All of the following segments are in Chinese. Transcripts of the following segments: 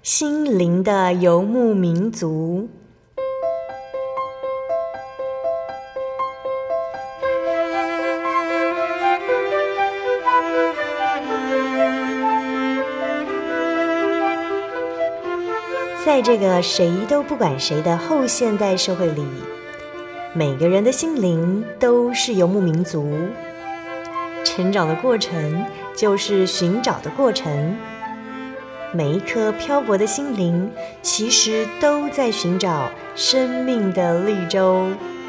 心灵的游牧民族。在这个谁都不管谁的后现代社会里，每个人的心灵都是游牧民族。成长的过程就是寻找的过程，每一颗漂泊的心灵其实都在寻找生命的绿洲。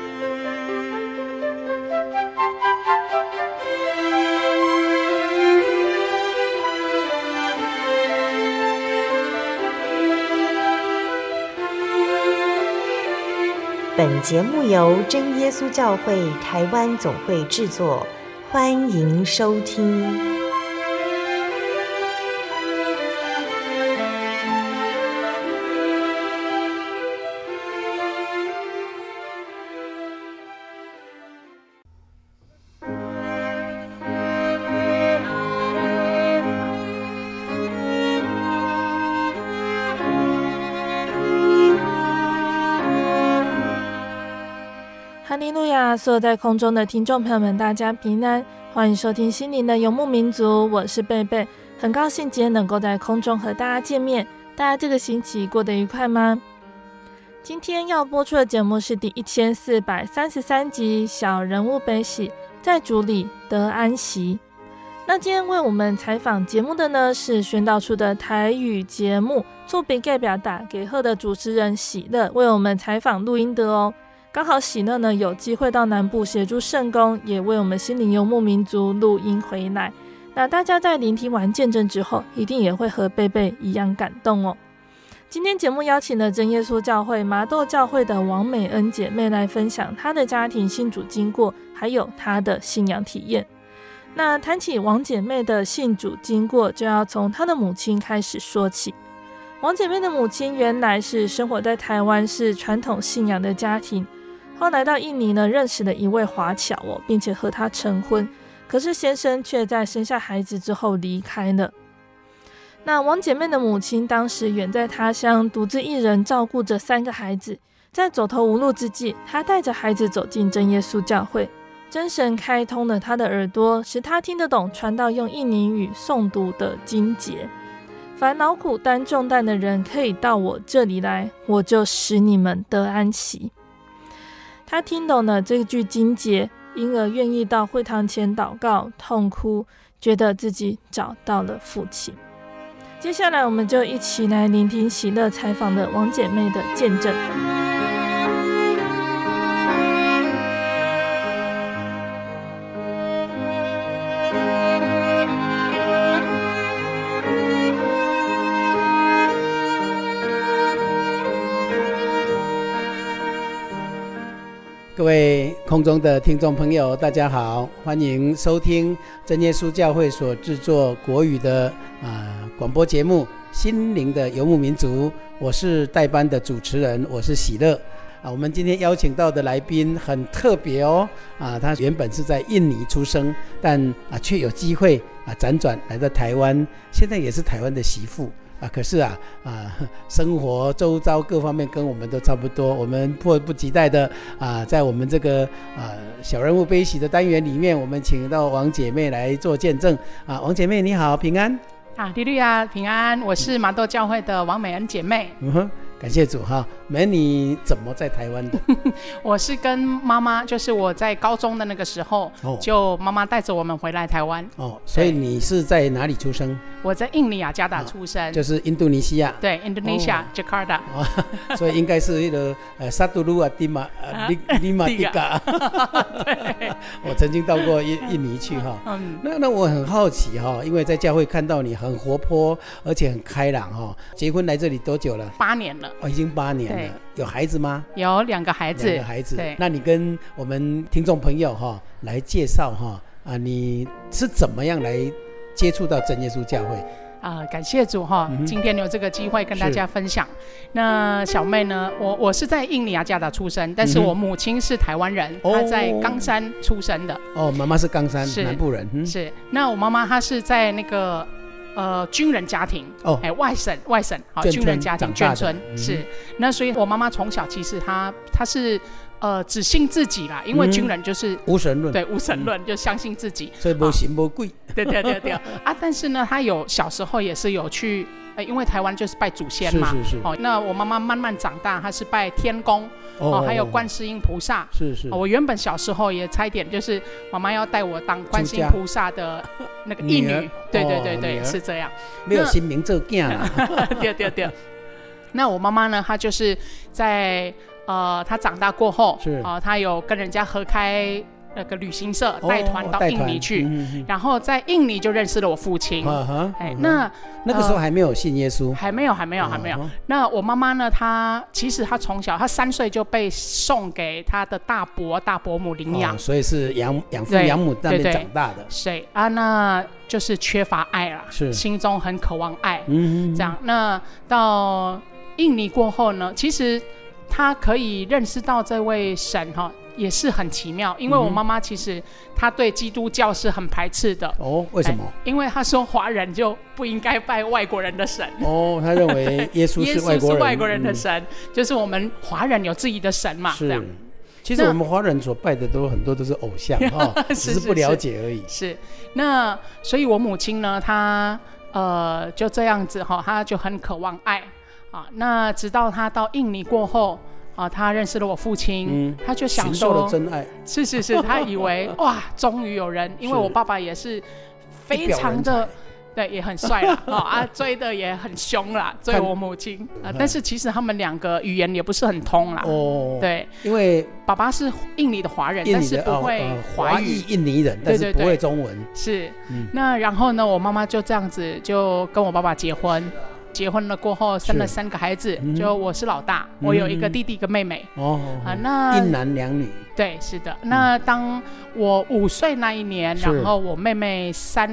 本节目由真耶稣教会台湾总会制作，欢迎收听。 哈利路亚！所有在空中的听众朋友们，大家平安，欢迎收听心灵的游牧民族，我是贝贝，很高兴今天能够在空中和大家见面。大家这个星期过得愉快吗？今天要播出的节目是第1433集《小人物悲喜，在主里得安息》。那今天为我们采访节目的呢，是宣道处的台语节目做笔给表达给贺的主持人喜乐，为我们采访录音的哦。刚好喜乐呢有机会到南部协助圣工，也为我们心灵游牧民族录音回来。那大家在聆听完见证之后，一定也会和贝贝一样感动哦。今天节目邀请了真耶稣教会麻豆教会的王美恩姐妹来分享她的家庭信主经过，还有她的信仰体验。那谈起王姐妹的信主经过，就要从她的母亲开始说起。王姐妹的母亲原来是生活在台湾，是传统信仰的家庭，后来到印尼呢，认识了一位华侨哦，并且和他成婚。可是先生却在生下孩子之后离开了。那王姐妹的母亲当时远在他乡，独自一人照顾着3个孩子。在走投无路之际，她带着孩子走进真耶稣教会，真神开通了她的耳朵，使她听得懂传道用印尼语诵读的经节。凡劳苦担重担的人，可以到我这里来，我就使你们得安息。他听懂了这句经节，因而愿意到会堂前祷告痛哭，觉得自己找到了父亲。接下来我们就一起来聆听喜乐采访的王姐妹的见证。 各位空中的听众朋友，大家好，欢迎收听真耶稣教会所制作国语的广播节目《心灵的游牧民族》，我是代班的主持人，我是喜乐。我们今天邀请到的来宾很特别哦，他原本是在印尼出生，但却有机会辗转来到台湾，现在也是台湾的媳妇。可是生活周遭各方面跟我们都差不多，我们迫不及待的在我们这个小人物悲喜的单元里面，我们请到王姐妹来做见证。王姐妹你好，平安。 利律啊，平安，我是麻豆教会的王美恩姐妹。 感谢主哈。美恩，你怎么在台湾的？ 我是跟妈妈，就是我在高中的那个时候，就妈妈带着我们回来台湾。 所以你是在哪里出生？ 我在印尼雅加达出生， 就是印度尼西亚。 对，Indonesia Jakarta。 所以应该是那个萨杜鲁迪马利马迪嘎。对，我曾经到过印尼去哈。那我很好奇哈，因为在教会看到你很活泼，而且很开朗哈。结婚来这里多久了 ？8年了。 已经8年了。有孩子吗？ 有2个孩子。2个孩子。对。那你跟我们听众朋友来介绍你是怎么样来接触到真耶稣教会？ 感谢主今天有这个机会跟大家分享。那小妹呢，我是在印尼雅加达出生，但是我母亲是台湾人，她在冈山出生的。 妈妈是冈山南部人。 是。那我妈妈她是在那个军人家庭，外省好，军人家庭眷村是。那所以我妈妈从小其实她是只信自己啦，因为军人就是无神论， 对，无神论，就相信自己， 所以没神没鬼。 对啊，但是呢，她有小时候也是有去。因为台湾就是拜祖先嘛， 是那我妈妈慢慢长大，她是拜天公，还有观世音菩萨， 是我原本小时候也差一点，就是妈妈要带我当观世音菩萨的那个义女，对，是这样， 没有新名做囝啦， 对。那我妈妈呢，她就是在她长大过后，她有跟人家合开那个旅行社，带团到印尼去，然后在印尼就认识了我父亲。那个时候还没有信耶稣， 还没有。那我妈妈呢？其实她从小，她3岁就被送给她的大伯大伯母领养， 所以是养父养母那边长大的。 对啊，那就是缺乏爱啦，心中很渴望爱。这样。那到印尼过后呢，其实她可以认识到这位神哈。也是很奇妙，因为我妈妈其实她对基督教是很排斥的。 为什么？ 因为她说华人就不应该拜外国人的神。 她认为耶稣是外国人的神，就是我们华人有自己的神嘛。这样。 其实我们华人所拜的很多都是偶像只是不了解而已。 是。那所以我母亲呢，她就这样子她就很渴望爱啊。那直到她到印尼过后。他认识了我父亲，他就想说寻到了真爱， 是，他以为哇，终于有人，因为我爸爸也是非常的，对，也很帅啦，追的也很凶啦，追我母亲但是其实他们2个语言也不是很通啦，对， 因为爸爸是印尼的华人，但是不会华语， 印尼人，但是不会中文， 是，那然后呢，我妈妈就这样子就跟我爸爸结婚了过后，生了3个孩子，就我是老大，我有一个弟弟一个妹妹。那 1男2女。 对，是的。那当我5岁那一年，然后我妹妹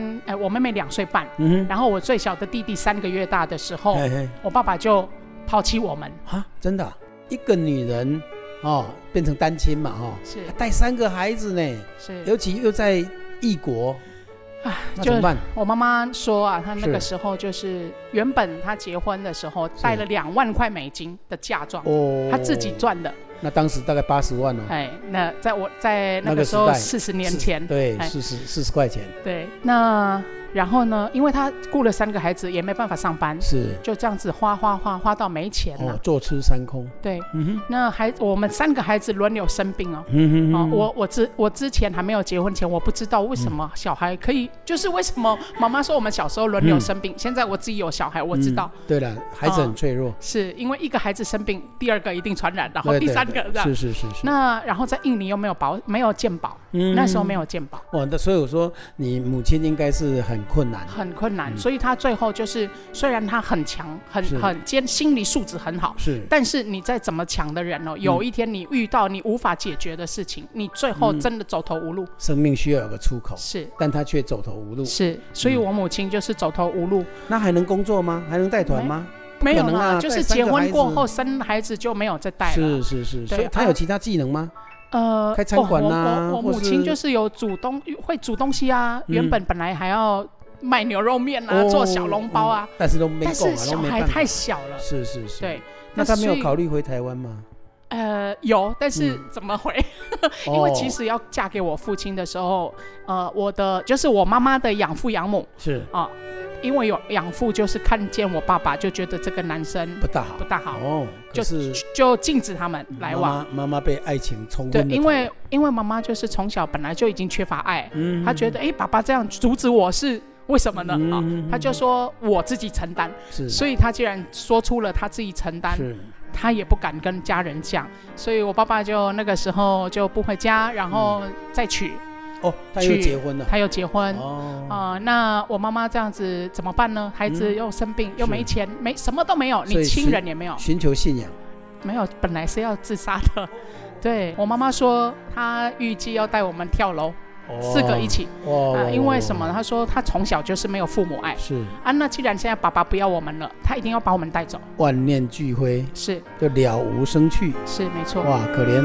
2岁半，然后我最小的弟弟3个月大的时候，我爸爸就抛弃我们。 真的一个女人变成单亲嘛是带3个孩子呢， 是， 尤其又在异国。那怎么办？ 我妈妈说她那个时候就是原本她结婚的时候带了2万块美金的嫁妆，她自己赚的。 那当时大概80万那在那个时候40年前， 对，40块钱。 对，那然后呢，因为她顾了3个孩子，也没办法上班， 是就这样子花到没钱了， 坐吃山空。 对，那我们3个孩子轮流生病我之前还没有结婚前，我不知道为什么小孩可以，就是为什么妈妈说我们小时候轮流生病，现在我自己有小孩，我知道。 对了，孩子很脆弱， 是因为一个孩子生病，第2个一定传染，然后第3个这样。 是。 那然后在印尼又没有健保，那时候没有健保。 那所以我说你母亲应该是很困难， 所以她最后就是虽然她很强，很心理素质很好， 是， 但是你再怎么强的人有一天你遇到你无法解决的事情，你最后真的走投无路。 生命需要有个出口， 是， 但她却走投无路。 是，所以我母亲就是走投无路。 那还能工作吗？还能带团吗？ 没有啦，就是结婚过后生孩子就没有再带了。 是，所以她有其他技能吗？开餐馆我母亲就是有会煮东西啊，原本来还要卖牛肉面啊，做小笼包啊， 但是都没够， 但是小孩太小了。 是， 对。 那她没有考虑回台湾吗？ 有，但是怎么回？因为其实要嫁给我父亲的时候，就是我妈妈的养父养母是因为有养父，就是看见我爸爸就觉得这个男生不大好就禁止他们来往。 妈妈被爱情冲昏了头。 对，因为妈妈就是从小本来就已经缺乏爱，她觉得爸爸这样阻止我是为什么呢？她就说我自己承担，所以她既然说出了她自己承担，她也不敢跟家人讲，所以我爸爸就那个时候就不回家，然后再娶。 他又结婚了。 他又结婚那我妈妈这样子怎么办呢？孩子又生病，又没钱，什么都没有，你亲人也没有， 寻求信仰没有，本来是要自杀的。对，我妈妈说她预计要带我们跳楼，4个一起因为什么？她说她从小就是没有父母爱， 是那既然现在爸爸不要我们了，她一定要把我们带走， 万念俱灰， 是就了无生趣， 是没错。 哇，可怜。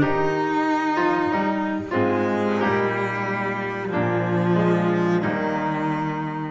这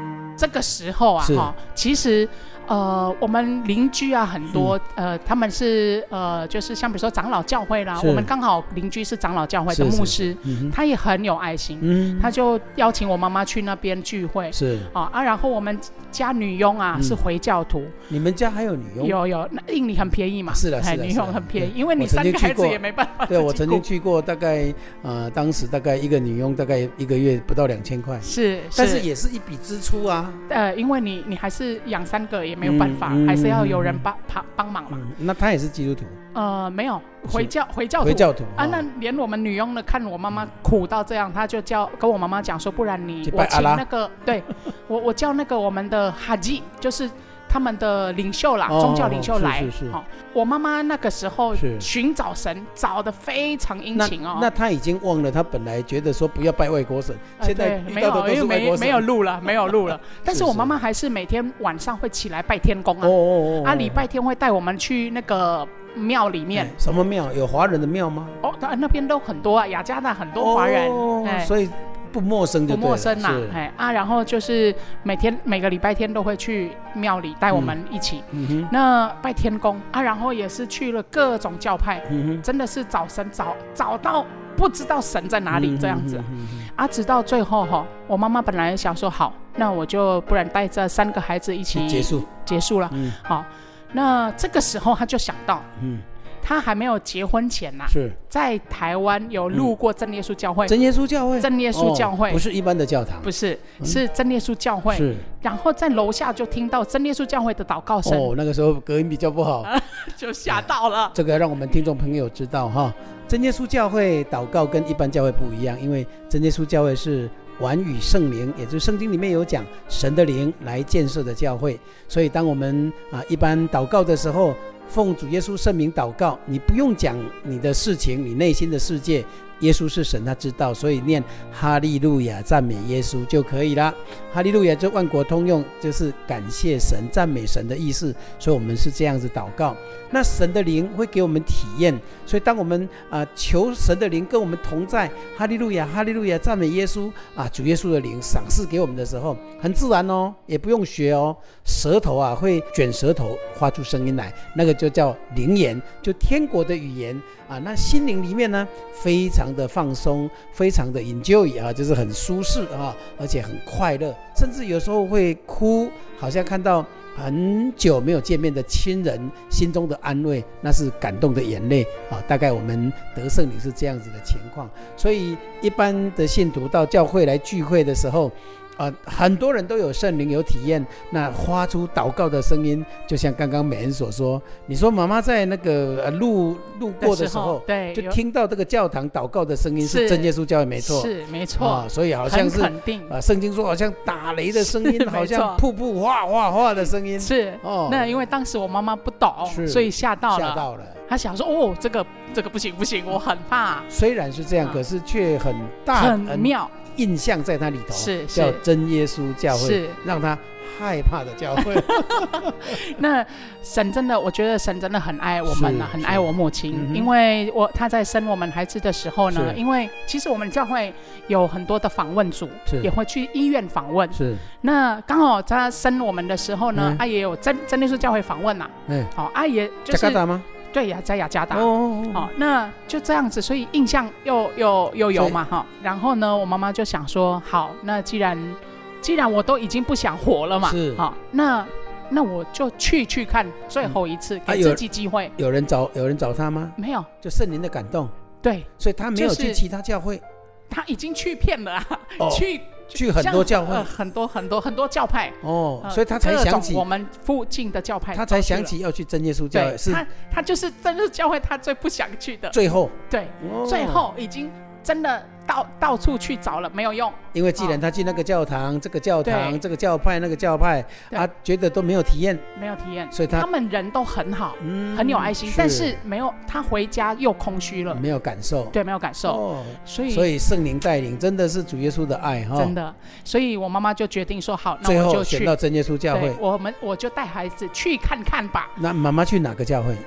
这个时候啊其实我们邻居啊很多他们是就是像比如说长老教会啦，我们刚好邻居是长老教会的牧师，他也很有爱心，他就邀请我妈妈去那边聚会，是然后我们家女佣啊是回教徒。 你们家还有女佣？ 有，那印尼很便宜嘛， 是的， 女佣很便宜，因为你3个孩子也没办法。 对，我曾经去过，大概当时大概一个女佣大概1个月不到2000块， 是， 但是也是一笔支出啊。 因为你还是养3个也没有办法，还是要有人帮忙嘛。 那他也是基督徒？ 没有，回教徒啊。那连我们女佣呢，看我妈妈苦到这样，他就跟我妈妈讲说，不然我请那个，对，我叫那个我们的哈吉，就是他们的领袖啦，宗教领袖来。我妈妈那个时候寻找神，找得非常殷勤哦。 那他已经忘了，他本来觉得说不要拜外国神，现在遇到的都是外国神， 没有路了。但是我妈妈还是每天晚上会起来拜天公啊。礼拜天会带我们去那个庙里面。 什么庙？有华人的庙吗？ 那边都很多啊，雅加达很多华人， 所以不陌生就对了， 不陌生啦。然后就是每个礼拜天都会去庙里带我们一起，那拜天公啊，然后也是去了各种教派，真的是找神找到不知道神在哪里这样子直到最后我妈妈本来想说好，那我就不然带着3个孩子一起结束了，好，那这个时候他就想到，他还没有结婚前在台湾有路过真耶稣教会。 真耶稣教会不是一般的教堂， 不是，是真耶稣教会。是，然后在楼下就听到真耶稣教会的祷告声。 那个时候隔音比较不好， 就吓到了。 这个让我们听众朋友知道真耶稣教会祷告跟一般教会不一样，因为真耶稣教会是完与圣灵，也就是圣经里面有讲神的灵来建设的教会。所以当我们一般祷告的时候，奉主耶稣圣名祷告，你不用讲你的事情，你内心的世界，耶稣是神，他知道，所以念哈利路亚赞美耶稣就可以了。哈利路亚就万国通用，就是感谢神赞美神的意思，所以我们是这样子祷告。那神的灵会给我们体验，所以当我们求神的灵跟我们同在，哈利路亚哈利路亚赞美耶稣主耶稣的灵赏赐给我们的时候，很自然也不用学舌头会卷舌头发出声音来，那个就叫灵言，就天国的语言那心灵里面呢非常的放松，非常的 enjoy 就是很舒适而且很快乐，甚至有时候会哭，好像看到很久没有见面的亲人，心中的安慰，那是感动的眼泪大概我们得圣灵是这样子的情况。所以一般的信徒到教会来聚会的时候很多人都有圣灵有体验，那发出祷告的声音，就像刚刚美恩所说，你说妈妈在那个路过的时候，对，就听到这个教堂祷告的声音是真耶稣教会，没错， 是没错所以好像是肯定圣经说好像打雷的声音，好像瀑布哗哗哗的声音， 是那因为当时我妈妈不懂，所以吓到了，她想说这个不行，我很怕。 虽然是这样，可是却很大很妙。 印象在它里头， 是叫真耶稣教会，是让他害怕的教会。 那神真的，我觉得神真的很爱我们很爱我母亲，因为他在生我们孩子的时候呢，因为其实我们教会有很多的访问组，也会去医院访问。是，那刚好他生我们的时候呢，也有真耶稣教会访问也就是加拿大吗？对呀，在雅加达那就这样子，所以印象又有嘛然后呢，我妈妈就想说，好，那既然我都已经不想活了嘛，是那我就去看最后一次，给自己机会。有人找他吗？ 没有， 就圣灵的感动。 对， 所以他没有去其他教会， 他已经去遍了去很多教会， 很多教派所以他才想起我们附近的教派， 他才想起要去真耶稣教会。是他就是真耶稣教会，他最不想去的。 最后已经真的到处去找了，没有用。 因为既然他去那个教堂、这个教堂、这个教派、那个教派，他觉得都没有体验，所以他们人都很好，很有爱心，但是没有，他回家又空虚了， 没有感受， 对，没有感受。所以圣灵带领真的是主耶稣的爱真的。所以我妈妈就决定说好，那我就去。最后选到真耶稣教会， 我就带孩子去看看吧。 那妈妈去哪个教会？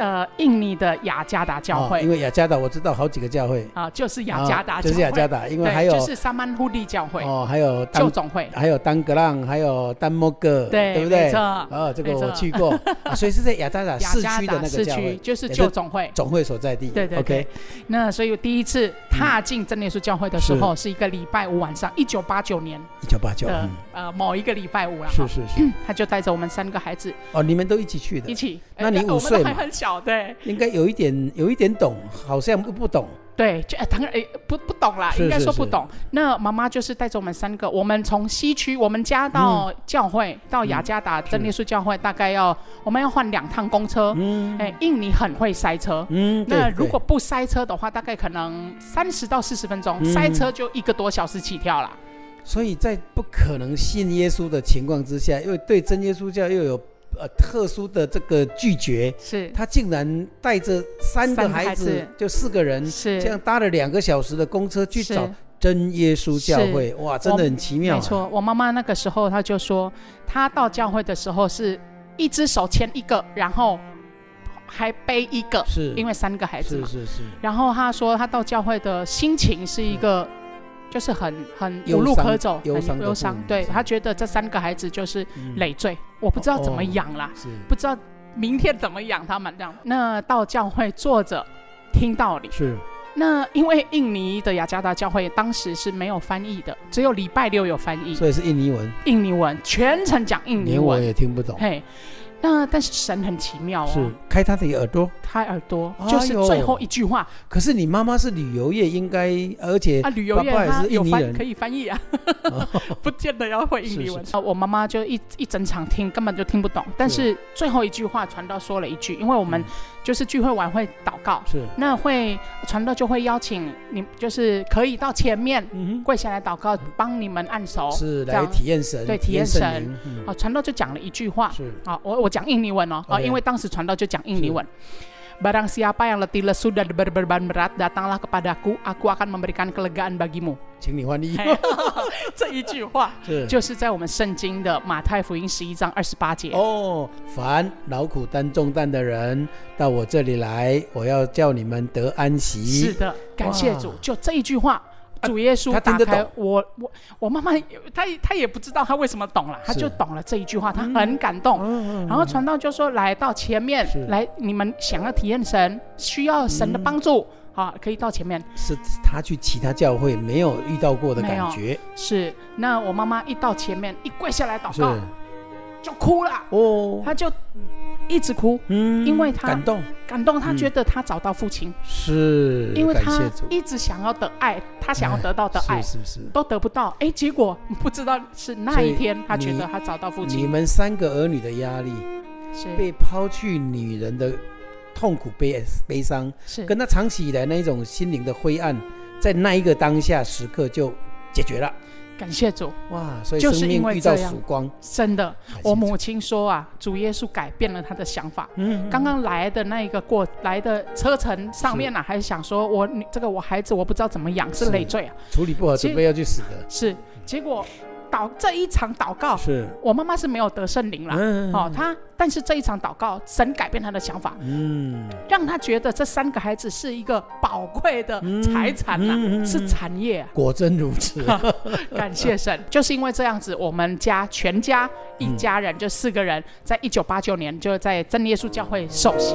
印尼的雅加达教会， 因为雅加达我知道好几个教会就是雅加达教会， 就是雅加达，因为还有就是萨曼忽利教会还有旧总会， 还有丹格朗，还有丹莫格，对不对？ 没错， 这个我去过所以是在雅加达市区的那个教会， 就是旧总会， 总会所在地。 对对对。那所以我第一次踏进真耶稣教会的时候，是一个礼拜五晚上，1989年的某一个礼拜五了。 是他就带着我们3个孩子。 你们都一起去的？ 一起。 那你5岁嘛， 我们都还很小，对， 应该有一点懂，好像不懂。 对，当然不懂啦，应该说不懂。那妈妈就是带着我们3个，我们从西区，我们家到教会，到雅加达真耶稣教会，大概我们要换2趟公车。印尼很会塞车，那如果不塞车的话，大概可能30到40分钟，塞车就1个多小时起跳啦。 所以在不可能信耶稣的情况之下，因为对真耶稣教又有特殊的这个拒绝， 是他竟然带着3个孩子，就4个人，这样搭了2个小时的公车去找真耶稣教会。哇，真的很奇妙。 没错，我妈妈那个时候她就说，她到教会的时候是1只手牵1个，然后还背1个，是因为3个孩子嘛。是。然后她说她到教会的心情是一个就是很无路可走，很忧伤。对，他觉得这3个孩子就是累赘，我不知道怎么养啦，不知道明天怎么养他们这样。那到教会坐着听道理，是。那因为印尼的雅加达教会当时是没有翻译的，只有礼拜6有翻译， 所以是印尼文，全程讲印尼文，连我也听不懂。嘿。 但是神很奇妙是开他的耳朵， 开耳朵，就是最后一句话。 可是你妈妈是旅游业，应该而且旅游业爸爸也是印尼人， 可以翻译啊，不见得要会印尼文。我妈妈就一整场听，根本就听不懂。但是最后一句话传道说了一句，因为我们就是聚会完会祷告，是那会传道就会邀请你，就是可以到前面跪下来祷告，帮你们按手， 是来体验神， 对，体验神。传道就讲了一句话，是我讲印尼文因为当时传道就讲印尼文。Barang siapa yang letih lesu dan berbeban berat, datanglah kepadaku, aku akan memberikan kelegaan bagimu。 请你翻译。 这一句话就是在我们圣经的马太福音11章28节。 凡劳苦担重担的人，到我这里来，我要叫你们得安息。 是的，感谢主，就这一句话。主耶稣打开我妈妈，她也不知道她为什么懂了，她就懂了这一句话，她很感动。然后传道就说：“来到前面来，你们想要体验神，需要神的帮助，可以到前面。” 是她去其他教会没有遇到过的感觉。 是，那我妈妈一到前面，一跪下来祷告，就哭了。她就一直哭，因为她感动，她觉得她找到父亲， 是因为她一直想要的爱，她想要得到的爱，都得不到。结果不知道是那一天，她觉得她找到父亲。 你们3个儿女的压力，被抛去女人的痛苦悲伤，跟她长期以来那一种心灵的灰暗，在那一个当下时刻就解决了。 感谢主， 哇！所以生命遇到曙光， 真的。我母亲说主耶稣改变了她的想法。刚刚来的那一个来的车程上面还是想说我孩子我不知道怎么养，是累赘处理不好准备要去死的。 是，结果这一场祷告，是我妈妈是没有得圣灵啦，但是这一场祷告，神改变她的想法，让她觉得这3个孩子是一个宝贵的财产是产业。 果真如此， 感谢神。就是因为这样子，我们家全家一家人就4个人，在1989年就在真耶稣教会受洗。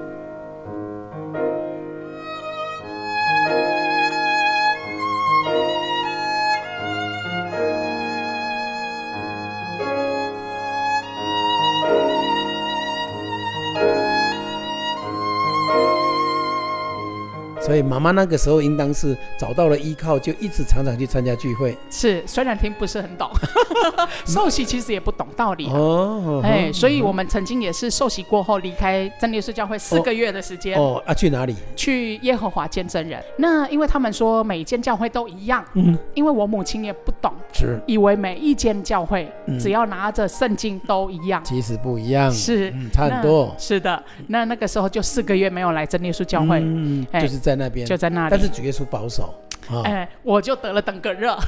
所以妈妈那个时候应当是找到了依靠，就一直常常去参加聚会。 是，虽然听不是很懂，受洗其实也不懂道理所以我们曾经也是受洗过后离开真耶稣教会4个月的时间。 去哪里？ 去耶和华见证人。那因为他们说每一间教会都一样，因为我母亲也不懂，以为每一间教会只要拿着圣经都一样， 其实不一样， 是差很多。 是的，那个时候就4个月没有来真耶稣教会， 就是在那边， 就在那里。 但是主耶稣保守， 我就得了登革热，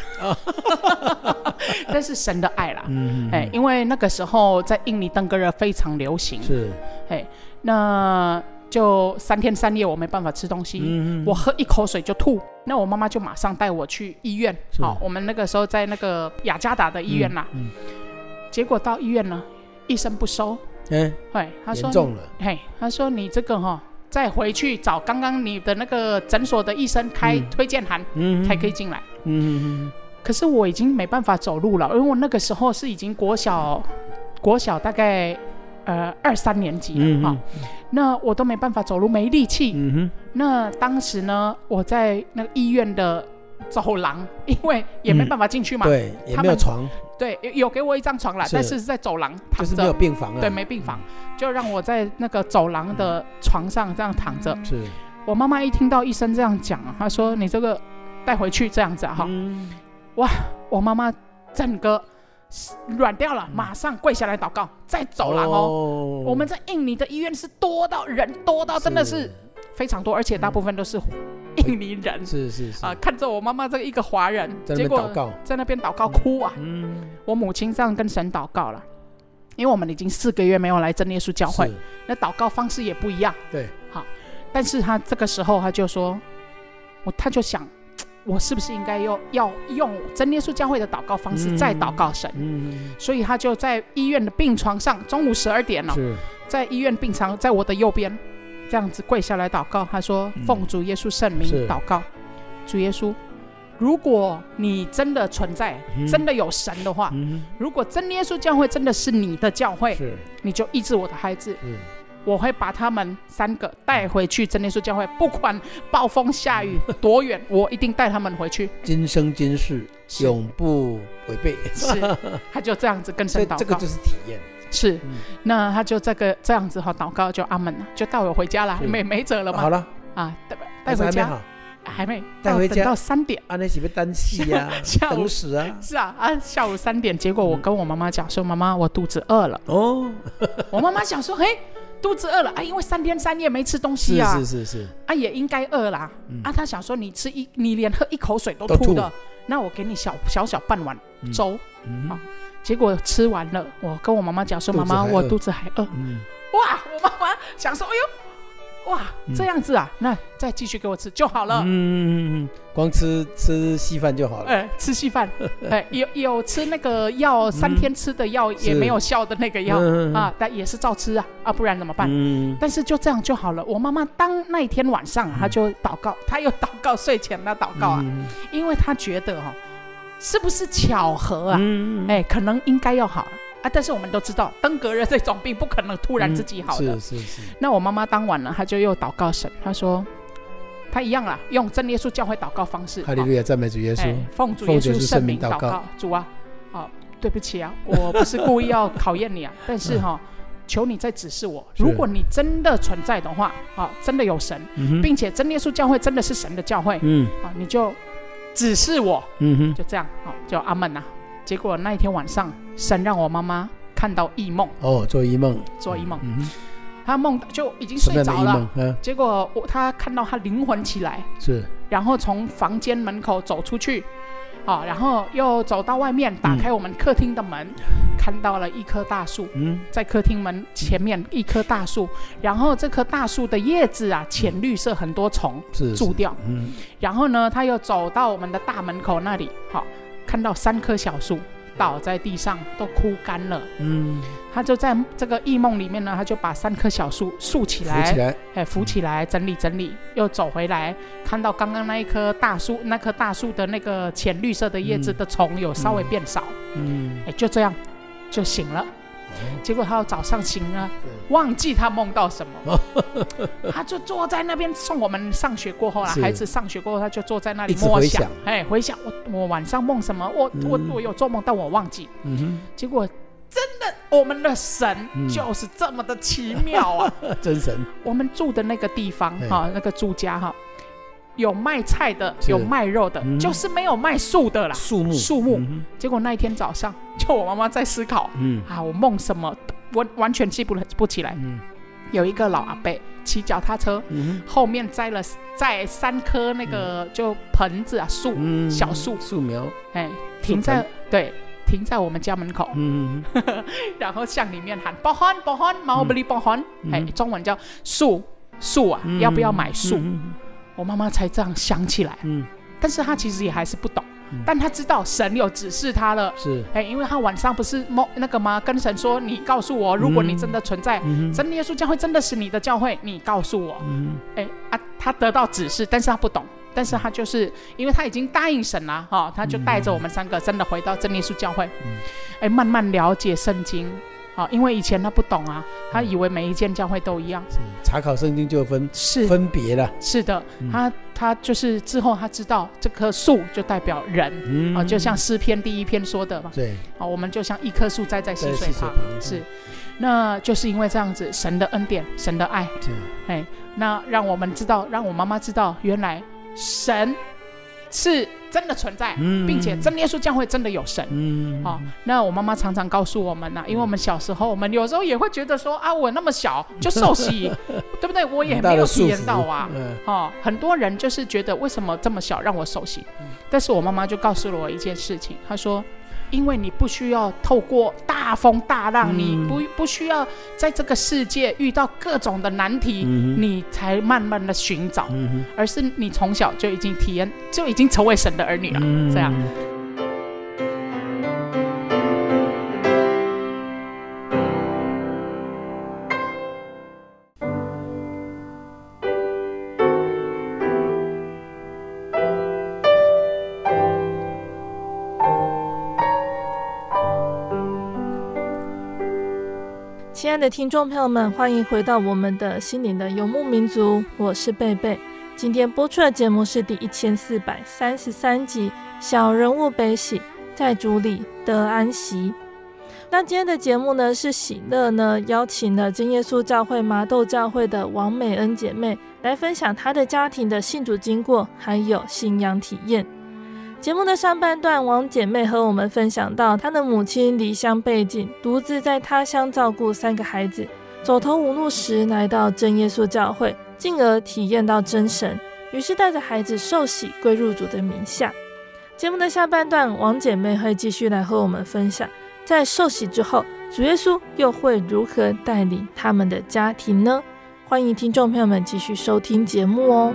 但是神的爱啦，因为那个时候在印尼登革热非常流行，是，那就3天3夜我没办法吃东西，我喝一口水就吐。那我妈妈就马上带我去医院，我们那个时候在那个雅加达的医院啦。结果到医院呢，医生不收，他说严重了，他说你这个再回去找刚刚你的那个诊所的医生开推荐函，才可以进来。可是我已经没办法走路了，因为我那个时候是已经国小大概2、3年级了那我都没办法走路，没力气。那当时呢，我在那个医院的走廊，因为也没办法进去嘛， 对，也没有床， 对，有给我一张床啦，但是在走廊躺着， 就是没有病房啊， 对，没病房，就让我在那个走廊的床上这样躺着。是，我妈妈一听到医生这样讲，她说你这个带回去这样子哇，我妈妈整个软掉了，马上跪下来祷告，在走廊我们在印尼的医院是人多到真的是非常多，而且大部分都是印尼人，是看着我妈妈这个一个华人，结果在那边祷告哭啊。我母亲这样跟神祷告了，因为我们已经4个月没有来真耶稣教会，那祷告方式也不一样。对，好，但是他这个时候他就说，他就想，我是不是应该要用真耶稣教会的祷告方式再祷告神？所以他就在医院的病床上，中午12点了，在医院病床，在我的右边，这样子跪下来祷告。他说：“奉主耶稣圣名祷告，主耶稣，如果你真的存在，真的有神的话，如果真耶稣教会真的是你的教会，你就医治我的孩子。”我会把他们3个带回去真耶稣教会，不管暴风下雨多远，我一定带他们回去，今生今世永不违背。是，他就这样子跟神祷告，这个就是体验。是，那他就这样子祷告，就阿门了，就带我回家了，没辙了嘛。好了啊，带回家。还没带回家，等到3点，那是不是等死啊？等死啊！是啊，下午3点，结果我跟我妈妈讲说：“妈妈，我肚子饿了。”我妈妈想说：“肚子饿了因为3天3夜没吃东西啊，是也应该饿啦。她想说你连喝一口水都吐的，那我给你小半碗粥结果吃完了，我跟我妈妈讲说：“妈妈，我肚子还饿。”哇，我妈妈想说：“哎呦。”哇，这样子啊，那再继续给我吃就好了。光吃稀饭就好了。吃稀饭，有吃那个药，3天吃的药也没有效的那个药但也是照吃啊，不然怎么办？但是就这样就好了。我妈妈那一天晚上她就祷告，她有祷告，睡前她祷告因为她觉得是不是巧合啊？可能应该要好但是我们都知道登革热这种病不可能突然自己好的。是。那我妈妈当晚呢，她就又祷告神，她说她一样啦，用真耶稣教会祷告方式。哈利路亚，赞美主耶稣，奉主耶稣圣名祷告。主啊，对不起啊，我不是故意要考验你但是求你再指示我，如果你真的存在的话真的有神并且真耶稣教会真的是神的教会你就指示我就这样就阿们啊。结果那一天晚上，神让我妈妈看到异梦做异梦，她梦就已经睡着了。结果她看到她灵魂起来，是，然后从房间门口走出去，然后又走到外面，打开我们客厅的门，看到了一棵大树，在客厅门前面一棵大树，然后这棵大树的叶子浅绿色，很多虫蛀掉。然后呢，她又走到我们的大门口那里，看到3棵小树倒在地上都枯干了。他就在这个异梦里面呢，他就把3棵小树竖起来，扶起来整理，又走回来，看到刚刚那棵大树的那个浅绿色的叶子的虫有稍微变少。就这样就醒了。结果他早上醒了，忘记他梦到什么，他就坐在那边。送我们上学过后孩子上学过后，他就坐在那里默想，回想我晚上梦什么，我有做梦，但我忘记。结果真的，我们的神就是这么的奇妙真神。我们住的那个地方那个住家有卖菜的，有卖肉的，就是没有卖树的啦，树木。结果那一天早上，就我妈妈在思考，我梦什么，我完全记不起来。有一个老阿伯骑脚踏车，后面载3棵那个就盆子小树苗，停在我们家门口，然后向里面喊保欢，毛不离保欢，中文叫树树啊，要不要买树？我妈妈才这样想起来。但是她其实也还是不懂。但他知道神有指示他了， 是， 因为他晚上不是那个吗？跟神说，你告诉我，如果你真的存在，真耶稣教会真的是你的教会，你告诉我。他得到指示，但是他不懂，但是他就是因为他已经答应神了，他就带着我们3个真的回到真耶稣教会，慢慢了解圣经。因为以前他不懂啊，他以为每一间教会都一样， 查考圣经就分别了。是的，他就是之后他知道这棵树就代表人，就像诗篇第1篇说的嘛。对，我们就像一棵树栽在溪水旁，是，那就是因为这样子，神的恩典，神的爱，那让我们知道，让我妈妈知道，原来神是真的存在，并且真耶稣教会真的有神。那我妈妈常常告诉我们因为我们小时候，我们有时候也会觉得说我那么小就受洗，对不对？我也没有体验到很多人就是觉得为什么这么小让我受洗？但是我妈妈就告诉了我一件事情，她说，因为你不需要透过大风大浪，你不需要在这个世界遇到各种的难题，你才慢慢的寻找，而是你从小就已经体验，就已经成为神的儿女了，这样。 亲爱的听众朋友们，欢迎回到我们的心灵的游牧民族，我是贝贝。今天播出的节目是第1433集小人物悲喜，在主里得安息。那今天的节目呢，是喜乐呢邀请了真耶稣教会麻豆教会的王美恩姐妹来分享她的家庭的信主经过还有信仰体验。节目的上半段，王姐妹和我们分享到她的母亲离乡背井，独自在他乡照顾3个孩子，走投无路时来到真耶稣教会，进而体验到真神，于是带着孩子受洗归入主的名下。节目的下半段，王姐妹会继续来和我们分享，在受洗之后，主耶稣又会如何带领他们的家庭呢？欢迎听众朋友们继续收听节目哦。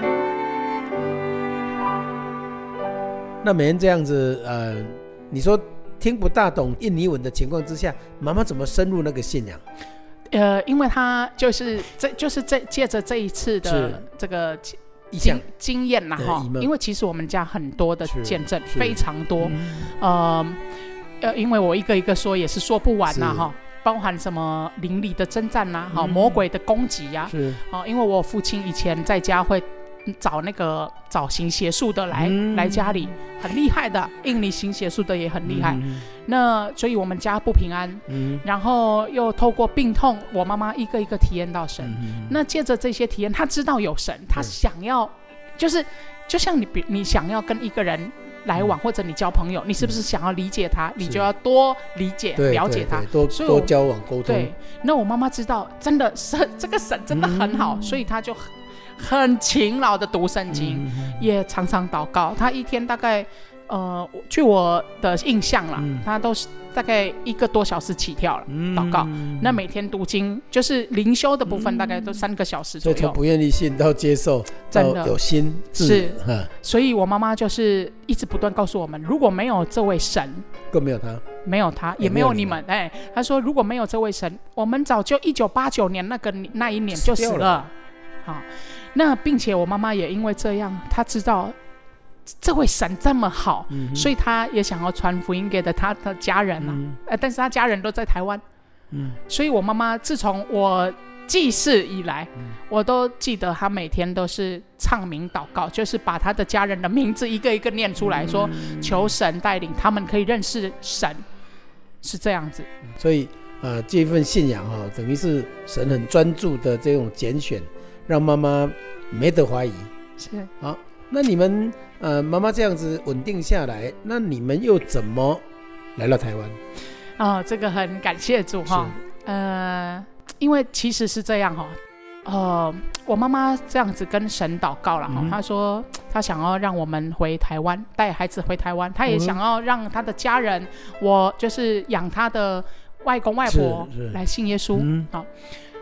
那美恩这样子，你说听不大懂印尼文的情况之下，妈妈怎么深入那个信仰？ 因为她就是借着这一次的这个经验啦，因为其实我们家很多的见证，非常多，因为我一个一个说也是说不完啦，包含什么灵里的征战啦，魔鬼的攻击呀，因为我父亲以前在家会找行邪术的来家里，很厉害的，印尼行邪术的也很厉害，那所以我们家不平安，然后又透过病痛，我妈妈一个一个体验到神，那借着这些体验，她知道有神，她想要就像你想要跟一个人来往，或者你交朋友，你是不是想要理解他，你就要多理解了解他， 多交往沟通。 对，那我妈妈知道真的是这个神真的很好，所以她就很勤劳的读圣经，也常常祷告。他一天大概据我的印象啦，他都是大概1个多小时起跳了，祷告。那每天读经就是灵修的部分，大概都3个小时左右。 所以从不愿意信到接受，到有心智， 是。所以我妈妈就是一直不断告诉我们，如果没有这位神， 更没有他， 没有他，也没有你们。他说如果没有这位神，我们早就1989年那一年就死了。那并且我妈妈也因为这样，她知道这位神这么好，所以她也想要传福音给她的家人但是她家人都在台湾，所以我妈妈自从我记事以来，我都记得她每天都是唱名祷告，就是把她的家人的名字一个一个念出来，说求神带领他们可以认识神，是这样子。 所以这份信仰等于是神很专注的这种拣选，让妈妈没得怀疑。 是。 好，那你们妈妈这样子稳定下来，那你们又怎么来到台湾？ 这个很感谢主因为其实是这样我妈妈这样子跟神祷告了她说她想要让我们回台湾，带孩子回台湾，她也想要让她的家人，我就是养她的外公外婆来信耶稣。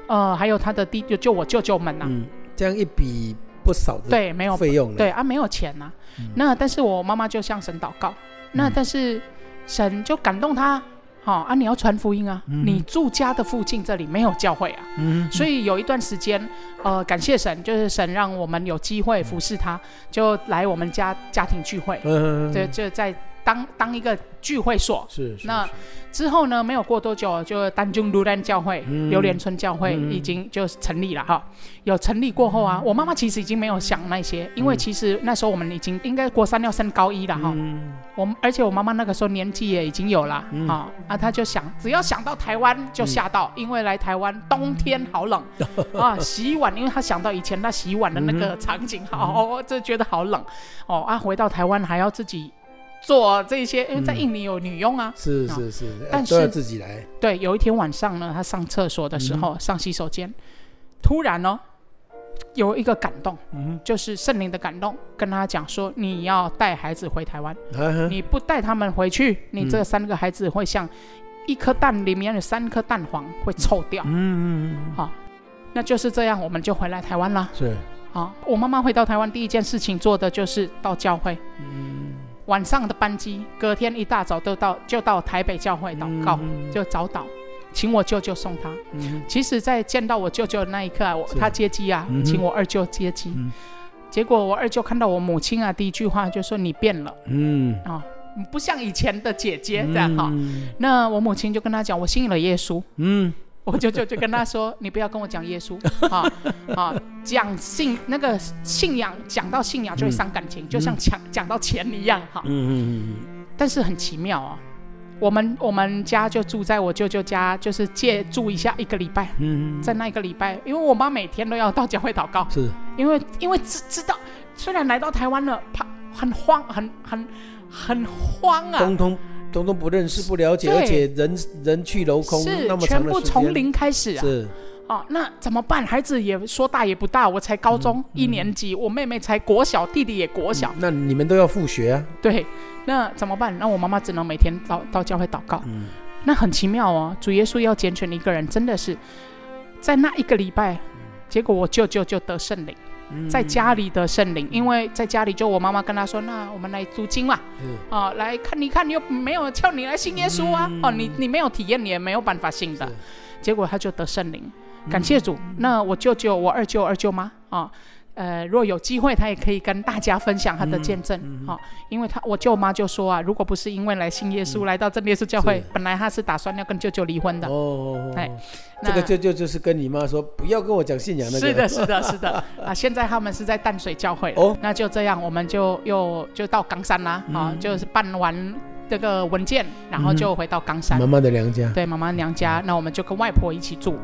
还有他的就我舅舅们啊， 这样一笔不少的对，没有费用了， 对啊，没有钱啊。那但是我妈妈就向神祷告，那但是神就感动他。你要传福音啊，你住家的附近这里没有教会啊，所以有一段时间，感谢神，就是神让我们有机会服侍他，就来我们家庭聚会，就在当一个聚会所。 是那之后呢，没有过多久，就丹中卢兰教会、榴莲村教会已经就成立了哈。有成立过后啊，我妈妈其实已经没有想那些，因为其实那时候我们已经应该国3要升高1了哈。而且我妈妈那个时候年纪也已经有了她就想，只要想到台湾就吓到，因为来台湾冬天好冷洗碗，因为她想到以前她洗碗的那个场景，就觉得好冷回到台湾还要自己做这些，因为在印尼有女佣啊， 是，但是都要自己来。 对，有一天晚上呢，她上厕所的时候，上洗手间，突然有一个感动，就是圣灵的感动，跟她讲说，你要带孩子回台湾，你不带他们回去，你这3个孩子会像一颗蛋里面有3颗蛋黄会臭掉。那就是这样，我们就回来台湾了。 是我妈妈回到台湾第一件事情做的就是到教会。晚上的班机，隔天一大早就到台北教会祷告，就早祷，请我舅舅送他。其实在见到我舅舅的那一刻他接机啊，请我二舅接机。结果我二舅看到我母亲啊，第一句话就说你变了，不像以前的姐姐这样那我母亲就跟他讲，我信了耶稣。我舅舅就跟他说，你不要跟我讲耶稣讲那个信仰，讲到信仰就会伤感情，就像讲到钱一样但是很奇妙我们家就住在我舅舅家，就是借住一下1个礼拜。在那1个礼拜，因为我妈每天都要到教会祷告，是因为知道虽然来到台湾了，很慌，很慌啊， 通通不认识不了解，而且人去楼空，那么长的时间，全部从零开始啊。是那怎么办？孩子也说大也不大，我才高中1年级，我妹妹才国小，弟弟也国小， 那你们都要复学啊。 对，那怎么办？那我妈妈只能每天到教会祷告。那很奇妙主耶稣要拣选一个人，真的是在那1个礼拜，结果我舅舅就得圣灵。在家里的圣灵，因为在家里就我妈妈跟他说，那我们来读经嘛，来看一看，又没有叫你来信耶稣啊，你没有体验，你也没有办法信的。结果他就得圣灵，感谢主。那我舅舅，我二舅妈若有机会他也可以跟大家分享他的见证因为我舅妈就说如果不是因为来信耶稣，来到真耶稣教会，本来他是打算要跟舅舅离婚的这个舅舅就是跟你妈说不要跟我讲信仰那个。是的现在他们是在淡水教会那就这样，我们就到冈山啦就是办完这个文件，然后就回到冈山妈妈的娘家。 对，妈妈娘家。那我们就跟外婆一起住。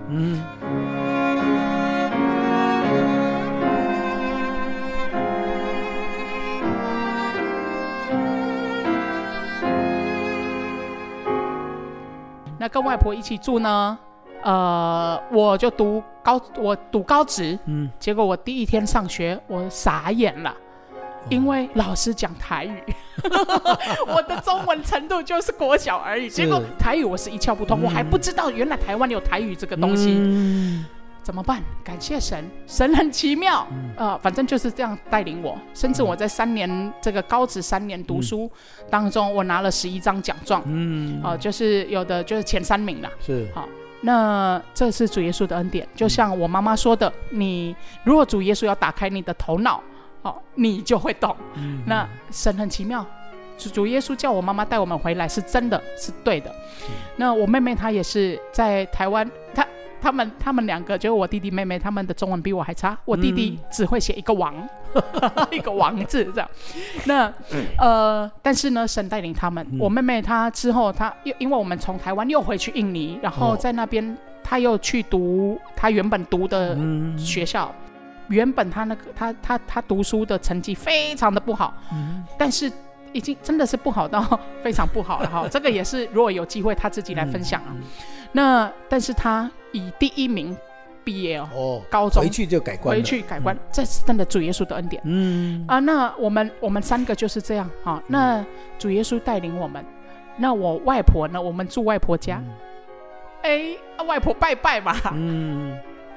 那跟外婆一起住呢，我就读高职，结果我第一天上学，我傻眼了，因为老师讲台语，我的中文程度就是国小而已，结果台语我是一窍不通，我还不知道原来台湾有台语这个东西。怎么办？感谢神，神很奇妙，反正就是这样带领我，甚至我在这个高职3年读书当中，我拿了11张奖状，就是有的就是前3名了，是好。那这是主耶稣的恩典，就像我妈妈说的，你如果主耶稣要打开你的头脑，你就会懂。那神很奇妙，主耶稣叫我妈妈带我们回来，是真的，是对的。那我妹妹她也是在台湾，他们2个就是我弟弟妹妹，他们的中文比我还差。我弟弟只会写一个王，一个王字这样。那但是呢，神带领他们。我妹妹她之后，因为我们从台湾又回去印尼，然后在那边她又去读她原本读的学校。原本她读书的成绩非常的不好，但是已经真的是不好到非常不好了哈。这个也是如果有机会她自己来分享啊。那但是她以第1名毕业高中回去就改观了， 这是真的主耶稣的恩典。那我们3个就是这样那主耶稣带领我们。那我外婆呢，我们住外婆家，外婆拜拜嘛，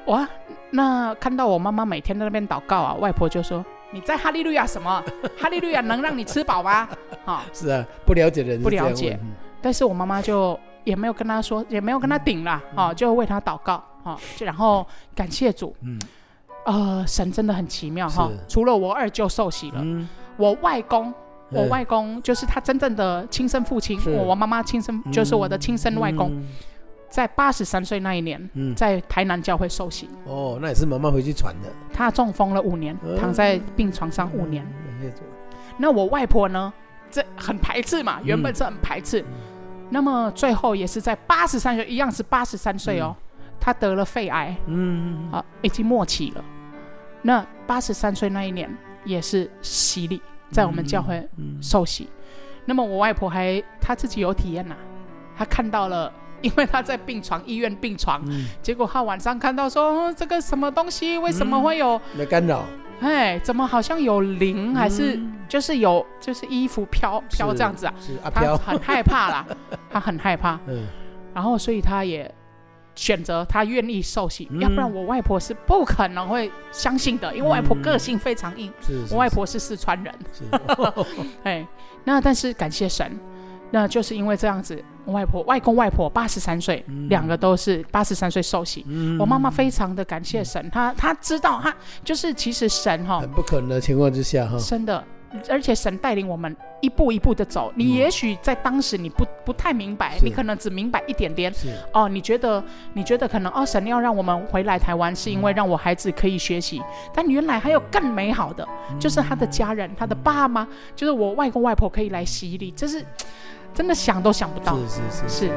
哇，那看到我妈妈每天在那边祷告啊，外婆就说你在哈利路亚什么？哈利路亚能让你吃饱吗？ 是啊，不了解人， 不了解。但是我妈妈就也没有跟他说，也没有跟他顶啦，就为他祷告，然后感谢主。神真的很奇妙哈。除了我二舅受洗了，我外公就是他真正的亲生父亲，我妈妈亲生就是我的亲生外公。在83岁那一年，在台南教会受洗。 那也是妈妈回去传的。 他中风了5年，躺在病床上5年。那我外婆呢？这很排斥嘛，原本是很排斥。那么最后也是在83岁，一样是83岁哦，她得了肺癌，已经末期了。那83岁那一年也是洗礼，在我们教会受洗。那么我外婆她自己有体验她看到了。因为他在医院病床，结果他晚上看到说，这个什么东西为什么会有干扰？ 怎么好像有灵，还是就是衣服飘这样子啊？他很害怕啦，他很害怕。然后所以他也选择他愿意受洗，要不然我外婆是不可能会相信的，因为外婆个性非常硬。我外婆是四川人。那但是感谢神。那就是因为这样子，外公外婆83岁，两个都是83岁受洗。我妈妈非常的感谢神，她知道，她就是其实神很不可能的情况之下真的，而且神带领我们一步一步的走。你也许在当时你不太明白，你可能只明白一点点。你觉得可能神要让我们回来台湾，是因为让我孩子可以学习，但原来还有更美好的，就是他的家人，他的爸妈，就是我外公外婆可以来洗礼，这是。真的想都想不到，是。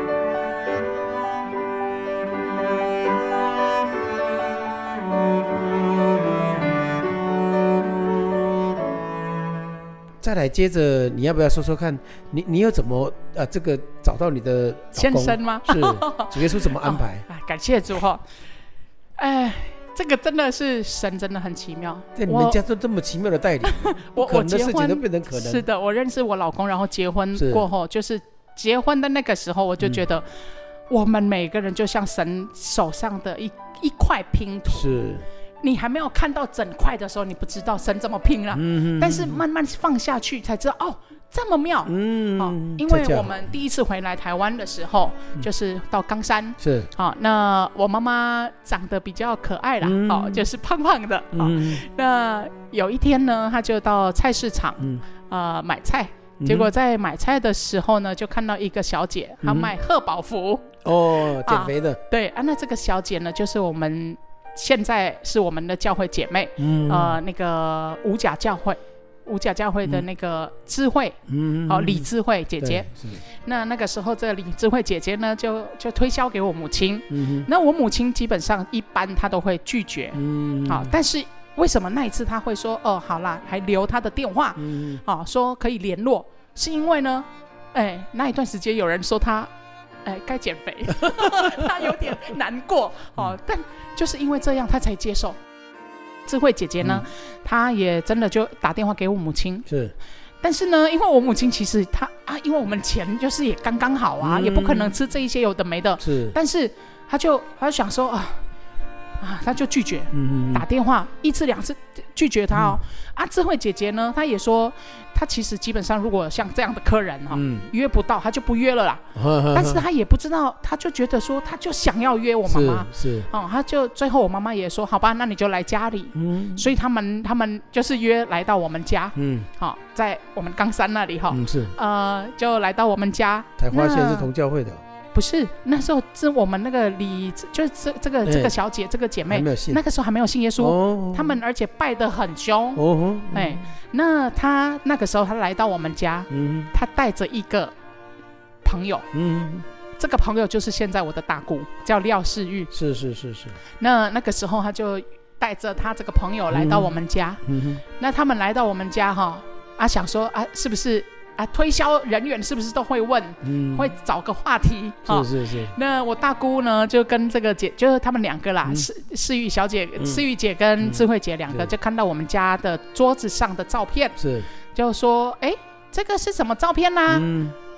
再来接着，你要不要说说看，你有怎么这个找到你的老公先生吗？ 是主耶稣怎么安排？ 感谢主哈！这个真的是神，真的很奇妙。 在你们家都这么奇妙的带领，不可能的事情都变成可能。 是的，我认识我老公，然后结婚过后，就是结婚的那个时候，我就觉得我们每个人就像神手上的一块拼图。 是。 你还没有看到整块的时候，你不知道神怎么拼了。但是慢慢放下去才知道，这么妙。因为我们第一次回来台湾的时候，就是到冈山。 是。 那我妈妈长得比较可爱啦，就是胖胖的。那有一天呢，她就到菜市场买菜，结果在买菜的时候呢，就看到一个小姐，她卖贺宝福。 减肥的。 对啊，那这个小姐呢，就是我们。现在是我们的教会姐妹，那个五甲教会的那个智慧，李智慧姐姐。那个时候，这李智慧姐姐呢，就推销给我母亲。那我母亲基本上一般她都会拒绝。但是为什么那一次她会说好啦，还留她的电话，说可以联络，是因为呢，那一段时间有人说她。该减肥，他有点难过但就是因为这样，他才接受。智慧姐姐呢，她也真的就打电话给我母亲， 是。 但是呢，因为我母亲其实因为我们钱就是也刚刚好也不可能吃这一些有的没的， 是。 但是她就想说他就拒绝，打电话1次2次拒绝他智慧姐姐呢，她也说，她其实基本上如果像这样的客人约不到，她就不约了啦。但是她也不知道，她就觉得说，她就想要约我妈妈， 是她就最后我妈妈也说，好吧，那你就来家里。所以他们就是约来到我们家，在我们冈山那里是就来到我们家， 才发现是同教会的。 不是，那时候是我们那个就是这个小姐，这个姐妹，那个时候还没有信耶稣，他们而且拜得很凶。那她那个时候她来到我们家，她带着一个朋友，这个朋友就是现在我的大姑，叫廖世玉。 是。 那个时候她就带着她这个朋友来到我们家。那他们来到我们家想说是不是？推销人员是不是都会问，会找个话题？ 是。 那我大姑呢，就跟这个姐，就是他们两个啦，世玉小姐、世玉姐跟智慧姐两个，就看到我们家的桌子上的照片， 是， 就说：“这个是什么照片啦？”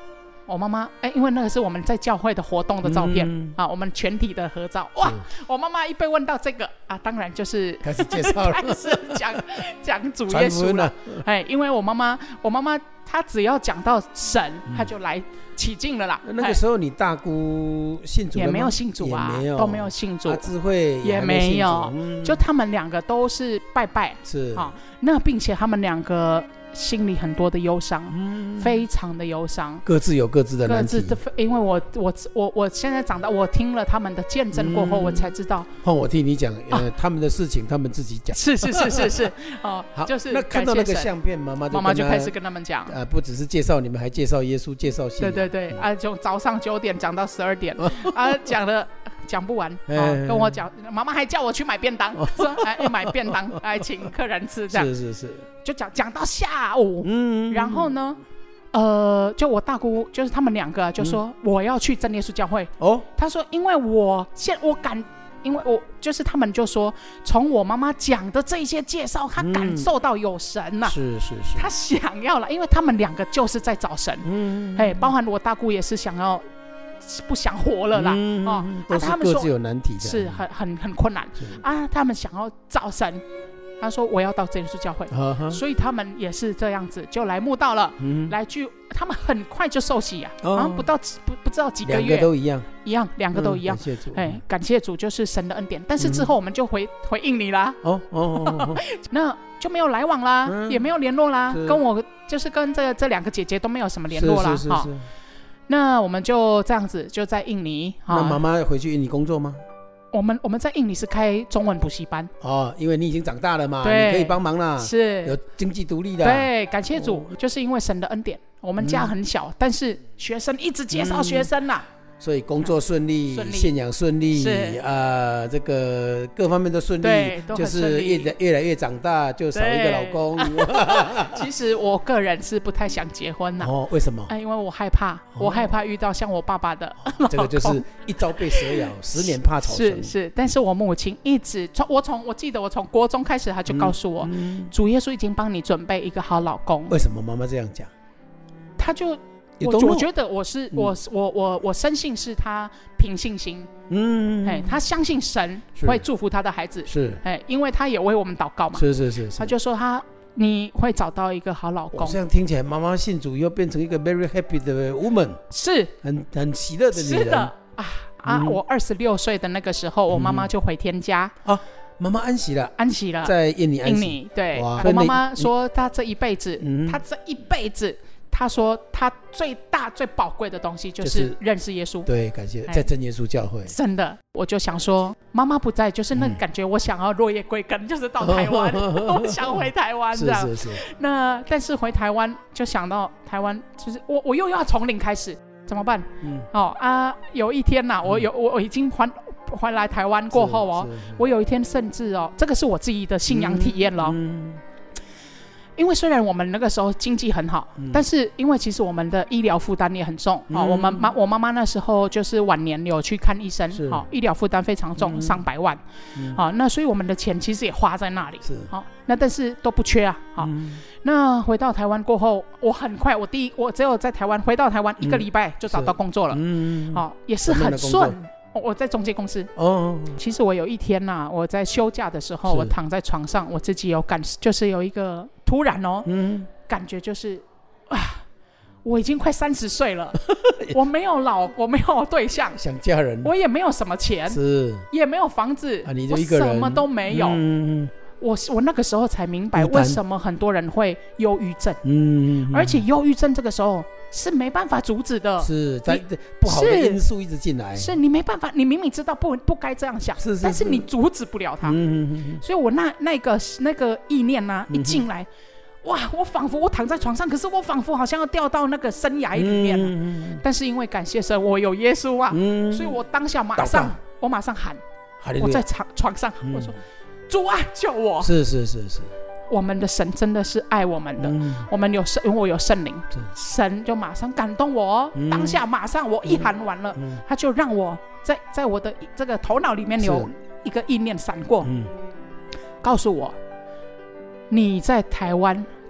我妈妈因为那个是我们在教会的活动的照片我们全体的合照。哇，我妈妈一被问到这个当然就是开始介绍了， 开始讲主耶稣了。因为我妈妈她只要讲到神，她就来起劲了啦。 那个时候你大姑信主了吗？ 也没有信主都没有信主， 智慧也没有，就他们两个都是拜拜， 是那并且他们两个心里很多的忧伤，非常的忧伤， 各自有各自的难题。 因为我现在长大，我听了他们的见证过后，我才知道。 换我替你讲，他们的事情他们自己讲。 是好，就是那看到那个相片，妈妈就开始跟他们讲， 不只是介绍你们，还介绍耶稣，介绍信仰。 对就早上9点讲到12点讲不完跟我讲，妈妈还叫我去买便当，说买便当来请客人吃，这样是， 就讲到下午，然后呢，就我大姑就是他们两个就说我要去真耶稣教会他说因为我因为我就是他们就说从我妈妈讲的这些介绍，他感受到有神了， 是， 他想要了，因为他们两个就是在找神，包含我大姑也是想要。不想活了啦， 都是各自有难题的， 是很困难他们想要找神，他说我要到真耶稣教会，所以他们也是这样子就来慕道了，来去他们很快就受洗不知道几个月， 两个都一样， 两个都一样， 感谢主， 感谢主，就是神的恩典。但是之后我们就回印尼啦，那就没有来往啦，也没有联络啦，跟我就是跟这两个姐姐都没有什么联络啦， 是那我们就这样子就在印尼。 那妈妈回去印尼工作吗？ 我们在印尼是开中文补习班因为你已经长大了嘛，你可以帮忙啦， 是有经济独立的。 对，感谢主，就是因为神的恩典，我们家很小，但是学生一直介绍学生啦， 所以工作顺利，信仰顺利，这个各方面都顺利， 对， 就是越来越长大，就少一个老公。 其实我个人是不太想结婚啦。 为什么？ 因为我害怕遇到像我爸爸的老公。 这个就是一朝被蛇咬，10年怕草绳。 是，但是我母亲一直我记得我从国中开始，她就告诉我，主耶稣已经帮你准备一个好老公。 为什么妈妈这样讲？ 她就。我觉得我深信是他凭信心，他相信神会祝福他的孩子， 是， 因为他也为我们祷告嘛， 是， 他就说你会找到一个好老公。 这样听起来，妈妈信主又变成一个 very happy 的 woman， 是很喜乐的女人。 是的我26岁的那个时候，我妈妈就回天家妈妈安息了，在印尼安息。 对，我妈妈说她这一辈子，他说他最大最宝贵的东西就是认识耶稣。 对，感谢在真耶稣教会。 真的，我就想说妈妈不在，就是那感觉我想要落叶归根，就是到台湾我想回台湾这样。 是那但是回台湾就想到台湾就是我又要从零开始怎么办？有一天我已经回来台湾过后我有一天甚至这个是我自己的信仰体验了因为虽然我们那个时候经济很好，但是因为其实我们的医疗负担也很重我妈妈那时候就是晚年有去看医生医疗负担非常重，上百万那所以我们的钱其实也花在那里那但是都不缺那回到台湾过后，我很快我只有在台湾回到台湾1个礼拜就找到工作了也是很顺。我在中介公司其实我有一天我在休假的时候，我躺在床上，我自己有就是有一个突然感觉就是我已经快30岁了我没有对象， 想嫁人， 我也没有什么钱，也没有房子你就一个人， 我什么都没有我那个时候才明白为什么很多人会忧郁症而且忧郁症这个时候是没办法阻止的， 是在不好的因素一直进来， 是你没办法，你明明知道不该这样想，但是你阻止不了它所以我那个意念一进来哇，我仿佛我躺在床上，可是我仿佛好像要掉到那个深崖里面但是因为感谢神我有耶稣所以我当下马上喊我在床上我说主啊救我， 是我们的神真的是爱我们的我们因为我有圣灵神就马上感动我当下马上我一喊完了他就让我在我的这个头脑里面有一个意念闪过告诉我你在台湾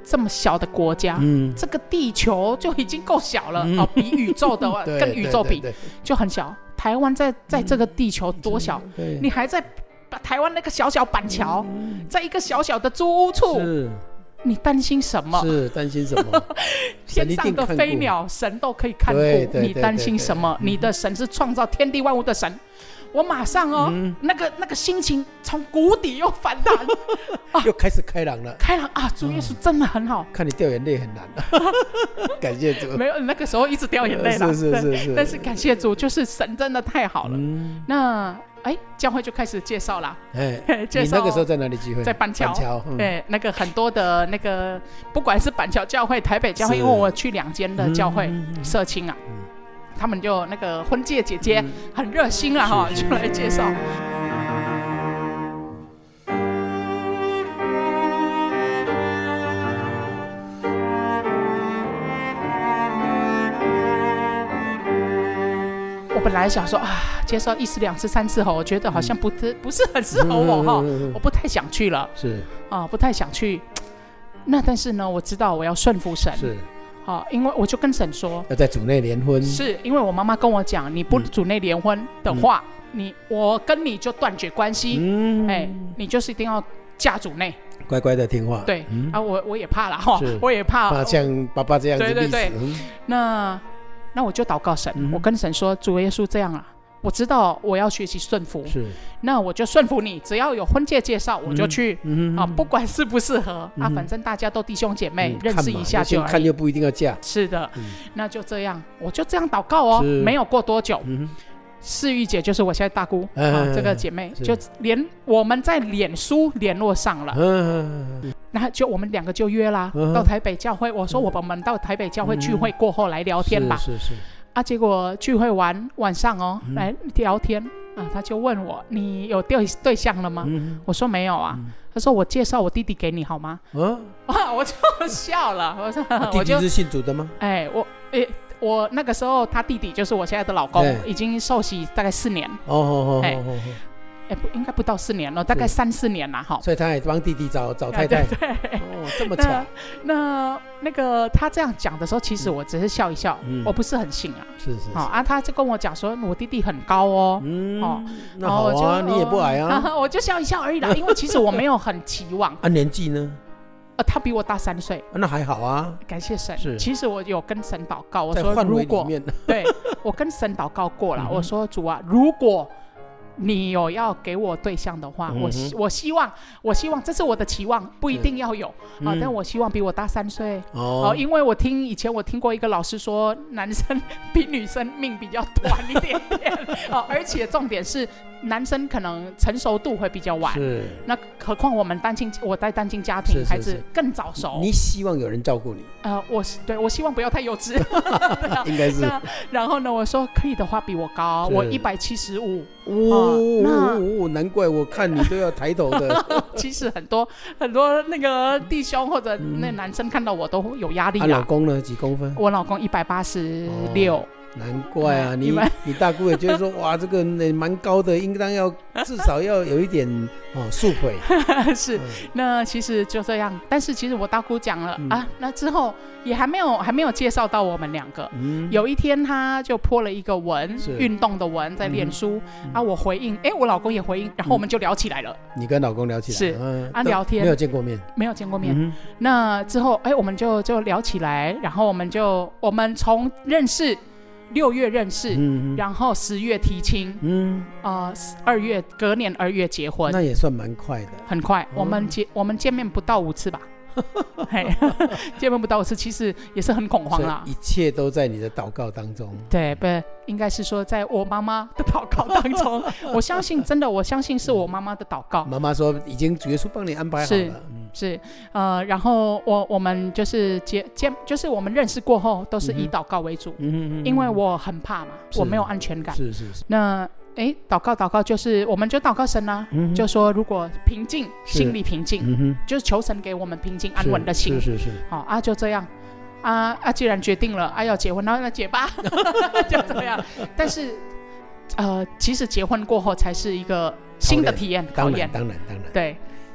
这么小的国家，这个地球就已经够小了，比宇宙的跟宇宙比就很小。台湾在这个地球多小，你还在台湾那个小小板桥，在一个小小的租屋处，你担心什么？ 是担心什么？ 天上的飞鸟神都可以看顾，你担心什么？你的神是创造天地万物的神。我马上那个心情从谷底又反弹又开始开朗了。 开朗啊！主耶稣真的很好。 看你掉眼泪很难感谢主。 没有，那个时候一直掉眼泪了。是。但是感谢主，就是神真的太好了。那教会就开始介绍了。介绍。你那个时候在哪里聚会？在板桥。对，那个很多的那个，不管是板桥教会、台北教会，因为我去2间的教会社青啊。他们就那个婚介姐姐很热心啦就来介绍。我本来想说介绍1次、2次、3次我觉得好像不是很适合我我不太想去了，是不太想去。那但是呢，我知道我要顺服神。是。因为我就跟神说要在主内联婚， 是因为我妈妈跟我讲，你不主内联婚的话，我跟你就断绝关系，你就是一定要嫁主内， 乖乖的听话。 对我也怕啦我也怕像爸爸这样子。 对那我就祷告神，我跟神说，主耶稣这样我知道我要学习顺服，是，那我就顺服你，只要有婚介介绍我就去，不管适不适合反正大家都弟兄姐妹，认识一下就而已， 看又不一定要嫁。 是的，那就这样，我就这样祷告没有过多久，世玉姐就是我现在大姑这个姐妹，就连我们在脸书联络上了，那就我们2个就约啦，到台北教会，我说我们到台北教会聚会过后来聊天吧。是结果聚会完晚上来聊天他就问我，你有对象了吗？我说没有他说我介绍我弟弟给你好吗？我就笑了，我说弟弟是信主的吗？ 我那个时候他弟弟就是我现在的老公，已经受洗大概4年。应该不到4年了，大概3、4年啦所以他也帮弟弟找太太。对这么巧。 那个他这样讲的时候，其实我只是笑一笑，我不是很信是他就跟我讲说我弟弟很高那好你也不矮我就笑一笑而已啦因为其实我没有很期望。 年纪呢？ 他比我大3岁。 那还好感谢神。其实我有跟神祷告，我说如果对我跟神祷告过了我说主啊，如果你有要给我对象的话，我希望这是我的期望，不一定要有但我希望比我大3岁因为以前我听过一个老师说，男生比女生命比较短一点点而且重点是男生可能成熟度会比较晚，那何况我在单亲家庭，孩子更早熟。 你希望有人照顾你？ 我希望不要太幼稚应该是。 然后呢，我说可以的话比我高，我175。 难怪我看你都要抬头的其实很多那个弟兄或者那男生看到我都有压力老公呢几公分？ 我老公186。 难怪你大姑也觉得说哇，这个蛮高的，应当要至少要有一点素腿是那其实就这样，但是其实我大姑讲了那之后也还没有介绍到我们2个有一天他就po了一个文，运动的文在脸书我回应我老公也回应，然后我们就聊起来了。 你跟老公聊起来是聊天没有见过面那之后我们就聊起来，然后我们从认识6月认识然后10月提亲隔年2月结婚， 那也算蛮快的。 很快我们见面不到5次吧见面不到5次，其实也是很恐慌啦。 一切都在你的祷告当中。 对，不应该是说在我妈妈的祷告当中我相信是我妈妈的祷告。 妈妈说已经主耶稣帮你安排好了。 是然后我们就是就是我们认识过后都是以祷告为主因为我很怕嘛，我没有安全感。是那祷告就是我们就祷告神就说如果平静，心里平静就是求神给我们平静安稳的心。是就这样既然决定了要结婚，那结吧就这样。但是其实结婚过后才是一个新的体验考验。当然对。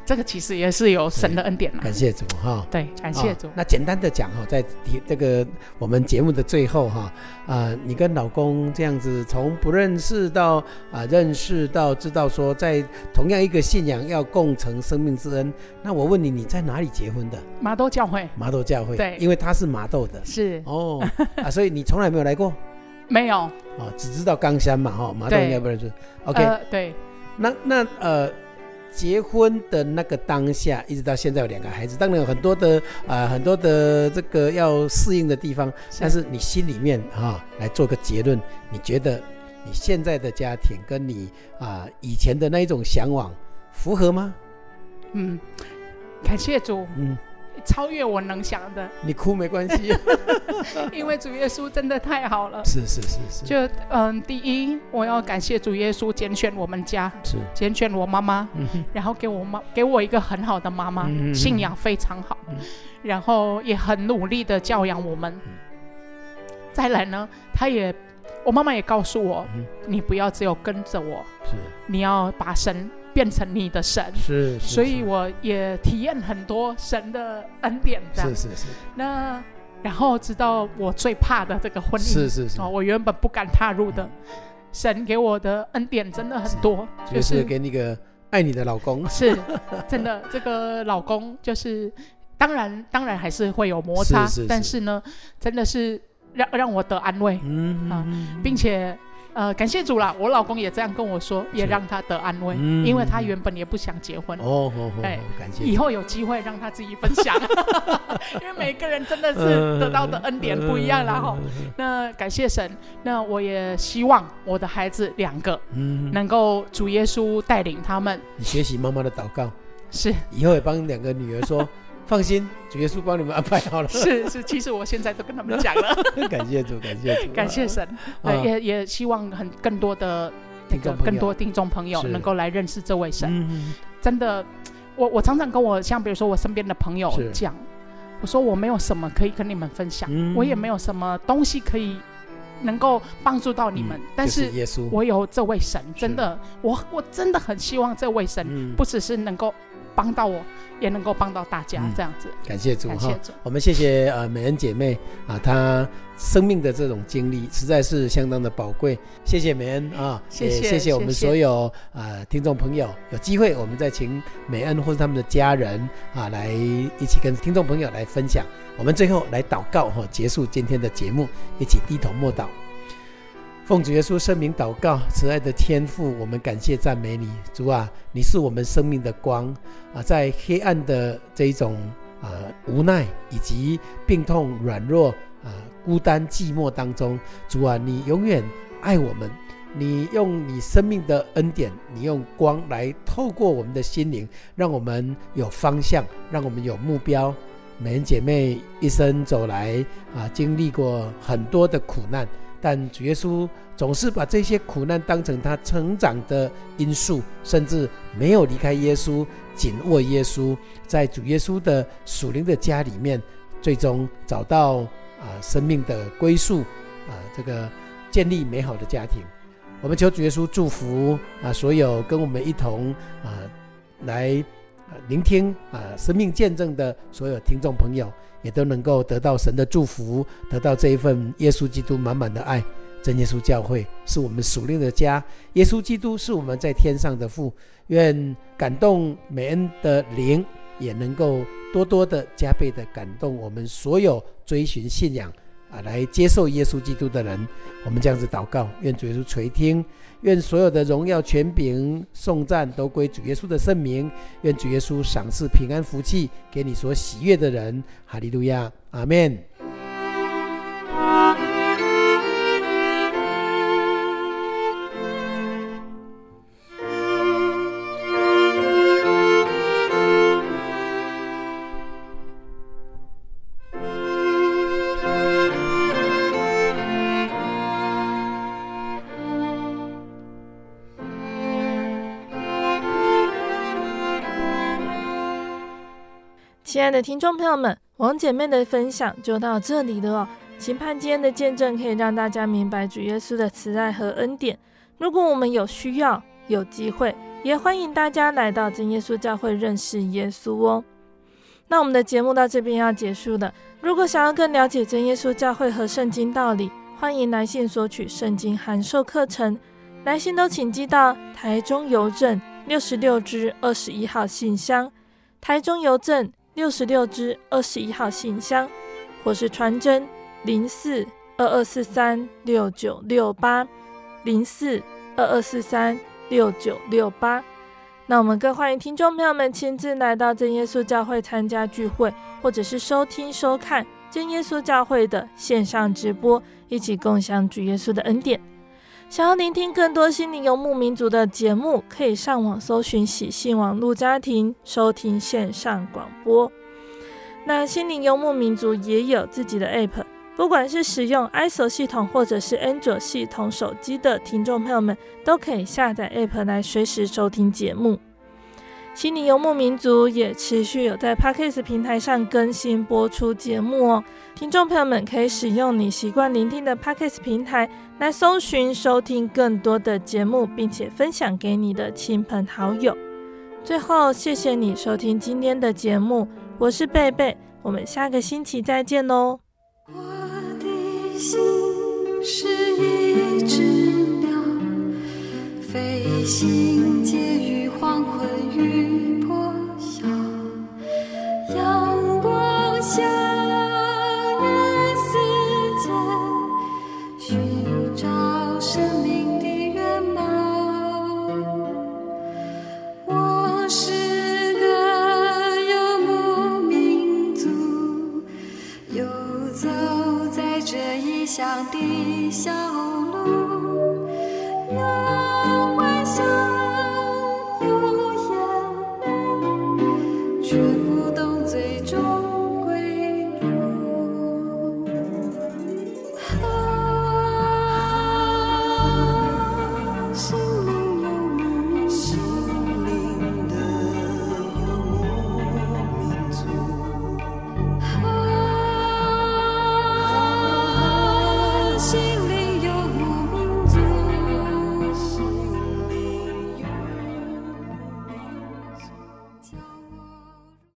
这个其实也是有神的恩典啦。 感谢主哈。 对，感谢主。 那简单的讲哈，在这个我们节目的最后哈，你跟老公这样子从不认识到认识到知道说，在同样一个信仰要共成生命之恩。那我问你，你在哪里结婚的？ 麻豆教会。 麻豆教会。 对， 因为他是麻豆的。 是哦所以你从来没有来过？ 没有。 只知道冈山嘛哈，麻豆应该不认识。OK。 对。 那结婚的那个当下，一直到现在有2个孩子，当然有很多的这个要适应的地方，但是你心里面来做个结论，你觉得你现在的家庭跟你以前的那一种向往符合吗？ 感谢主。超越我能想的。你哭没关系因为主耶稣真的太好了。 是就第一，我要感谢主耶稣拣选我们家，拣选我妈妈，然后给我一个很好的妈妈，信仰非常好，然后也很努力的教养我们。再来呢，我妈妈也告诉我，你不要只有跟着我，你要把神变成你的神。是所以我也体验很多神的恩典这样。是那然后直到我最怕的这个婚姻，我原本不敢踏入的，神给我的恩典真的很多， 就是给你个爱你的老公。 是真的，这个老公就是当然还是会有摩擦，但是呢真的是让我得安慰，并且感谢主啦，我老公也这样跟我说，也让他得安慰，因为他原本也不想结婚。感谢。以后有机会让他自己分享因为每个人真的是得到的恩典不一样啦那感谢神，那我也希望我的孩子2个能够主耶稣带领他们。 你学习妈妈的祷告， 是以后也帮2个女儿说放心，主耶稣帮你们安排好了。 是，其实我现在都跟他们讲了感谢主感谢神。也希望更多的更多听众朋友能够来认识这位神。真的，我常常跟像比如说我身边的朋友讲，我说我没有什么可以跟你们分享，我也没有什么东西可以能够帮助到你们，但是我有这位神，真的我真的很希望这位神不只是能够帮到我，也能够帮到大家，这样子。 感谢主我们谢谢美恩姐妹她生命的这种经历实在是相当的宝贵，谢谢美恩也谢谢我们所有听众朋友。有机会我们再请美恩或是他们的家人来一起跟听众朋友来分享。我们最后来祷告结束今天的节目，一起低头默祷。奉主耶稣圣名祷告，慈爱的天父，我们感谢赞美你，主啊，你是我们生命的光在黑暗的这一种无奈以及病痛软弱孤单寂寞当中，主啊，你永远爱我们，你用你生命的恩典，你用光来透过我们的心灵，让我们有方向，让我们有目标。美恩姐妹一生走来经历过很多的苦难，但主耶稣总是把这些苦难当成他成长的因素，甚至没有离开耶稣，紧握耶稣，在主耶稣的属灵的家里面，最终找到生命的归宿这个建立美好的家庭。我们求主耶稣祝福所有跟我们一同来聆听生命见证的所有听众朋友，也都能够得到神的祝福，得到这一份耶稣基督满满的爱。真耶稣教会是我们属灵的家，耶稣基督是我们在天上的父。愿感动美恩的灵也能够多多的加倍的感动我们所有追寻信仰来接受耶稣基督的人。我们这样子祷告，愿主耶稣垂听，愿所有的荣耀权柄颂赞都归主耶稣的圣名，愿主耶稣赏赐平安福气给你所喜悦的人。哈利路亚，阿们。 亲爱的听众朋友们，王姐妹的分享就到这里了期盼今天的见证可以让大家明白主耶稣的慈爱和恩典。如果我们有需要， 有机会也欢迎大家来到真耶稣教会认识耶稣哦。那我们的节目到这边要结束了，如果想要更了解真耶稣教会和圣经道理，欢迎来信索取圣经函授课程，来信都请寄到台中邮政66支21号信箱，台中邮政66支21号信箱，或是传真04-2243-6968 04-2243-6968。那我们更欢迎听众朋友们亲自来到真耶稣教会参加聚会，或者是收听收看真耶稣教会的线上直播，一起共享主耶稣的恩典。想要聆听更多心灵游牧民族的节目，可以上网搜寻喜信网络家庭，收听线上广播。那心灵游牧民族也有自己的 app， 不管是使用 iOS 系统或者是 Android 系统手机的听众朋友们，都可以下载 app 来随时收听节目。心灵游牧民族也持续有在 Podcast 平台上更新播出节目哦，听众朋友们可以使用你习惯聆听的 Podcast 平台来搜寻收听更多的节目，并且分享给你的亲朋好友。最后，谢谢你收听今天的节目，我是贝贝，我们下个星期再见咯。 我的心是一只鸟，飞行介于黄昏与破晓，阳光下与世界寻找生命的原貌。我是个游牧民族，游走在这异乡的小